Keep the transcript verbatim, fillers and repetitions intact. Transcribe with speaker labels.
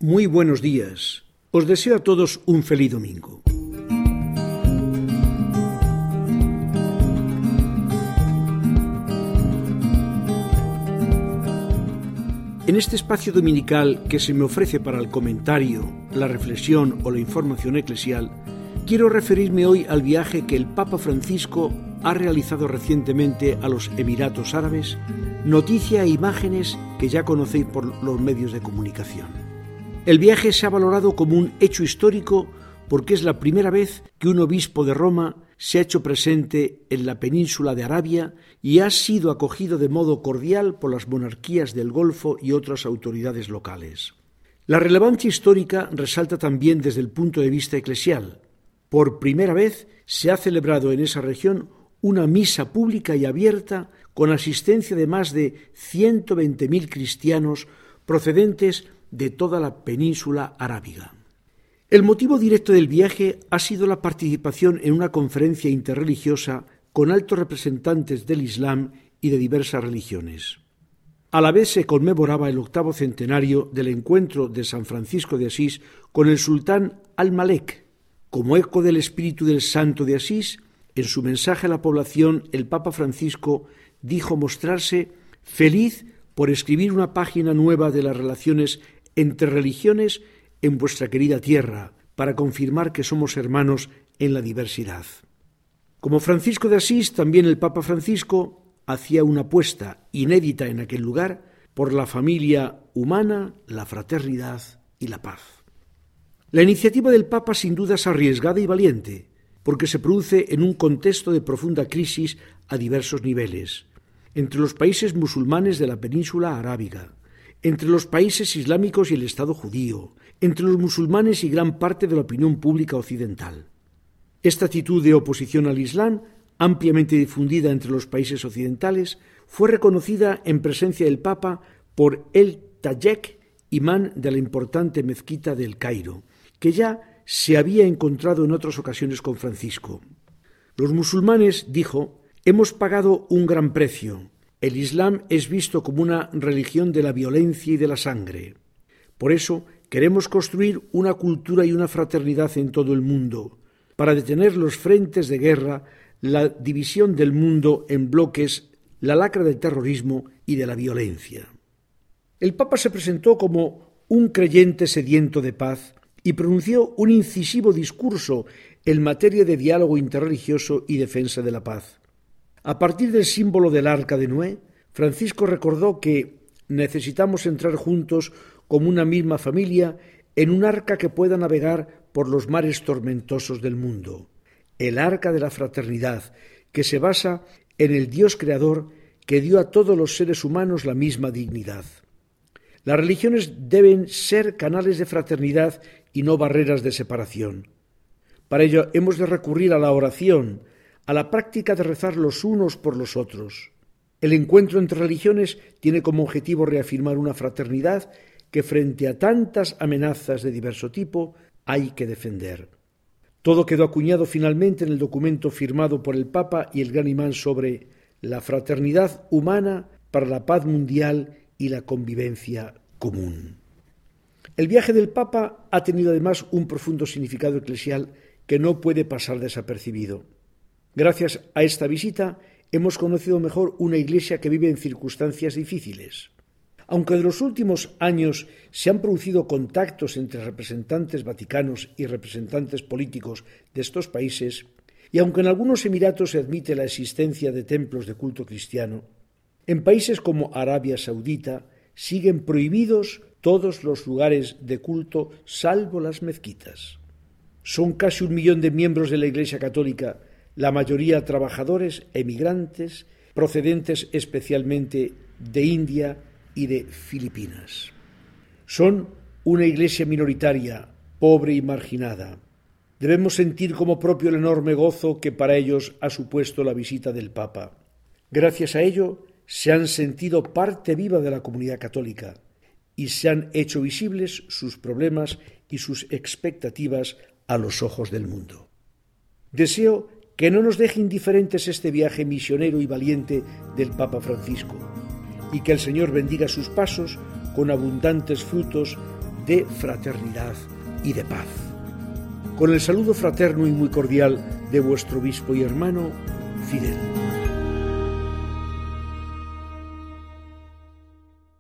Speaker 1: Muy buenos días. Os deseo a todos un feliz domingo. En este espacio dominical que se me ofrece para el comentario, la reflexión o la información eclesial, quiero referirme hoy al viaje que el Papa Francisco ha realizado recientemente a los Emiratos Árabes, noticia e imágenes que ya conocéis por los medios de comunicación. El viaje se ha valorado como un hecho histórico porque es la primera vez que un obispo de Roma se ha hecho presente en la península de Arabia y ha sido acogido de modo cordial por las monarquías del Golfo y otras autoridades locales. La relevancia histórica resalta también desde el punto de vista eclesial. Por primera vez se ha celebrado en esa región una misa pública y abierta con asistencia de más de ciento veinte mil cristianos procedentes de toda la península arábiga. El motivo directo del viaje ha sido la participación en una conferencia interreligiosa con altos representantes del Islam y de diversas religiones. A la vez se conmemoraba el octavo centenario del encuentro de San Francisco de Asís con el sultán Al-Malek. Como eco del espíritu del santo de Asís, en su mensaje a la población, el Papa Francisco dijo mostrarse feliz por escribir una página nueva de las relaciones entre religiones en vuestra querida tierra, para confirmar que somos hermanos en la diversidad. Como Francisco de Asís, también el Papa Francisco hacía una apuesta inédita en aquel lugar por la familia humana, la fraternidad y la paz. La iniciativa del Papa sin duda es arriesgada y valiente, porque se produce en un contexto de profunda crisis a diversos niveles, entre los países musulmanes de la península arábiga, entre los países islámicos y el Estado judío, entre los musulmanes y gran parte de la opinión pública occidental. Esta actitud de oposición al Islam, ampliamente difundida entre los países occidentales, fue reconocida en presencia del Papa por el Tayek, imán de la importante mezquita del Cairo, que ya se había encontrado en otras ocasiones con Francisco. Los musulmanes, dijo, hemos pagado un gran precio. El Islam es visto como una religión de la violencia y de la sangre. Por eso queremos construir una cultura y una fraternidad en todo el mundo, para detener los frentes de guerra, la división del mundo en bloques, la lacra del terrorismo y de la violencia. El Papa se presentó como un creyente sediento de paz y pronunció un incisivo discurso en materia de diálogo interreligioso y defensa de la paz. A partir del símbolo del Arca de Noé, Francisco recordó que necesitamos entrar juntos como una misma familia en un arca que pueda navegar por los mares tormentosos del mundo, el arca de la fraternidad, que se basa en el Dios creador que dio a todos los seres humanos la misma dignidad. Las religiones deben ser canales de fraternidad y no barreras de separación. Para ello hemos de recurrir a la oración, a la práctica de rezar los unos por los otros. El encuentro entre religiones tiene como objetivo reafirmar una fraternidad que frente a tantas amenazas de diverso tipo hay que defender. Todo quedó acuñado finalmente en el documento firmado por el Papa y el gran imán sobre la fraternidad humana para la paz mundial y la convivencia común. El viaje del Papa ha tenido además un profundo significado eclesial que no puede pasar desapercibido. Gracias a esta visita hemos conocido mejor una iglesia que vive en circunstancias difíciles. Aunque en los últimos años se han producido contactos entre representantes vaticanos y representantes políticos de estos países, y aunque en algunos emiratos se admite la existencia de templos de culto cristiano, en países como Arabia Saudita siguen prohibidos todos los lugares de culto salvo las mezquitas. Son casi un millón de miembros de la Iglesia Católica, la mayoría trabajadores emigrantes procedentes especialmente de India y de Filipinas. Son una iglesia minoritaria, pobre y marginada. Debemos sentir como propio el enorme gozo que para ellos ha supuesto la visita del Papa. Gracias a ello se han sentido parte viva de la comunidad católica y se han hecho visibles sus problemas y sus expectativas a los ojos del mundo. Deseo que no nos deje indiferentes este viaje misionero y valiente del Papa Francisco, y que el Señor bendiga sus pasos con abundantes frutos de fraternidad y de paz. Con el saludo fraterno y muy cordial de vuestro obispo y hermano, Fidel.